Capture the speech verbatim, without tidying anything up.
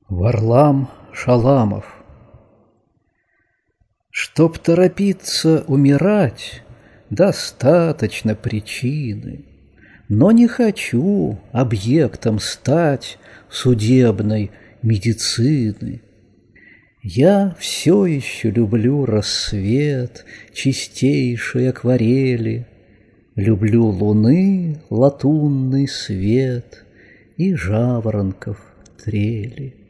Варлам Шаламов. Чтоб торопиться умирать, достаточно причины, но не хочу объектом стать судебной медицины. Я все еще люблю рассвет чистейшей акварели, люблю луны латунный свет и жаворонков трели.